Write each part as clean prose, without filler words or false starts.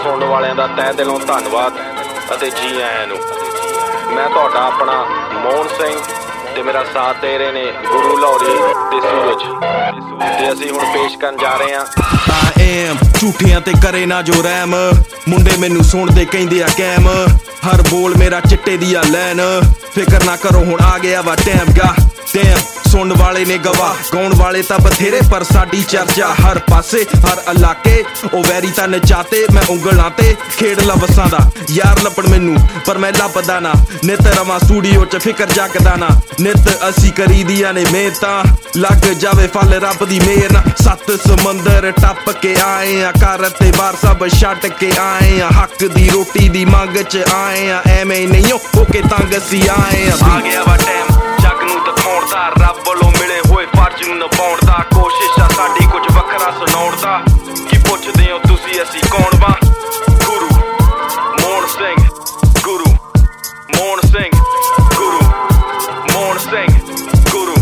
सुनने वालियां दा तह दिलों धन्नवाद अते जी आयां नूं। मैं तुहाडा अपना मोहन सिंह ते मेरा साथ दे रहे ने गुरु लाहौरी ते सूरज ते असीं हुण पेश करन जा रहे हां। एम झूठियां ते करे ना जो रैम मुंडे मैनू सुणदे कहिंदे आ कैम हर बोल मेरा चिट्टे दिया लैन फिकर ना करो हुण आ गया वा टैम गा टैम सुन वाले ने गवाह गाउण वाले तां बथेरे पर साडी चर्चा हर पासे हर इलाके ओ वैरी तां नचाते मैं उंगलां ते खेड़ लवसां दा यार लपड़ मैनू पर मैं लभदा ना नित रवां स्टूडियो च फिकर जगदा ना नित असी करी दियां ने मेहनतां लग जावे फल रब दी मेहर ना सत्त समंदर टप के आए आ घर ते बार सब छड्ड के आए आ हक दी रोटी दी मंग च आए आ एवें नहीं होके तंग असी आए आ गया वा टैम जग नूं दिखाउण दा रब ਵੱਲੋਂ मिले होए फर्ज नूं निभाउण दा कोशिश आ साडी कुछ वखरा सुणाउण दा की पुछदे हो तुसीं असीं कौन वा गुरु मोहन सिंह गुरु मोहन सिंह गुरु मोहन सिंह गुरु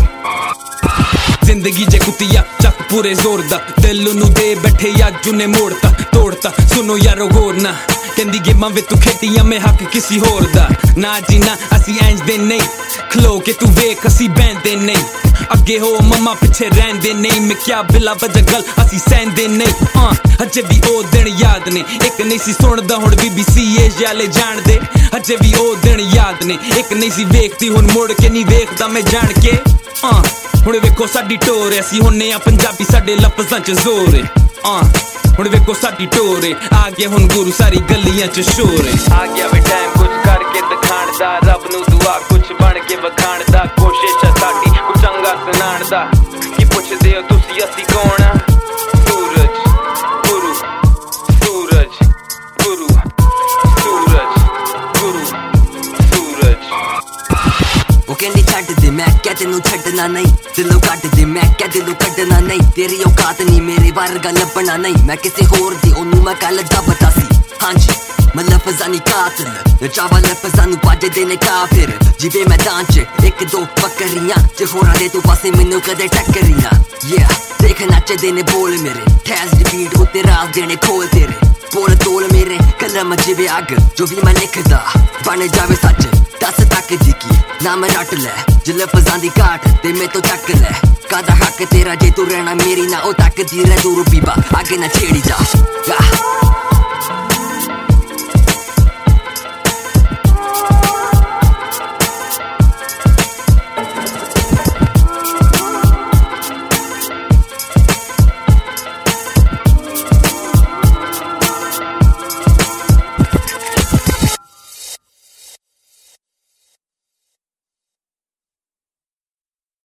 जिंदगी जे कुतिया चक पूरे जोर दा दिल नूं दे बैठे अज उन्हें मोड़ता तोड़ता सुनो यारो गौर ना कहंदी गेमां वे तू खेडियां मैं हक किसी होर दा ना जी ना असी इंज दे नहीं खलो के तू वेख असी बैंदे नहीं अगे हो मम्मा पिछे रहंदे नहीं मैं क्या बिला वजह गल असी सहंदे नहीं अजे भी ओ दिन याद ने एक नहीं सी सुनदा हुण BBC एशिया जान दे अजे भी ओ दिन याद ने एक नहीं सी वेखदी हुण मुड़ के नहीं वेखदा मैं जान के हुण वेखो साडी टोर है असी हुन्ने आ पंजाबी साडे लफ्जां च जोर है हुण वेखो साडी टोर है आ गया हुण गुरु सारी गलियां च शोर है आ गया वे टाइम कुछ करके दिखाण दा रब नूं दुआ कुछ बन के विखाण दा कोशिश है साडी कुछ चंगा सुनाण दा की पुछदे हो तुसीं असीं कौन आ सूरज गुरु सूरज गुरु सूरज गुरु सूरज वो कहंदी छड्ड दे मैं क्या तेनू छड्डना नहीं दिलों कट दे मैं क्या दिलों कड्डना नहीं तेरी औकात नहीं मेरे वर्गा लभना नहीं मैं किसी होर दी ओनू मैं कल दबता सी हाँ जी मैं लफज़ां नी कातिल नचावा लफज़ां नू भजदे ने काफिर जिवें मैदान च एक दो बकरियां जे होरां दे तू पासे मैनू कदे टक्करियां देख नचदे ने बोल मेरे ठैस रिपीट उत्ते राज देने खोल तेरे बोल तोल मेरे कलम जिवें अग जो भी मैं लिखदा बन जावे सच दस तक दी की ना मैं रट लै जे लफज़ां दी घाट ते मैं तो चक लै कादा हक तेरा जे तू रहना मेरी ना ओ तक दी रह दूर पीबा आगे ना छेड़ी जा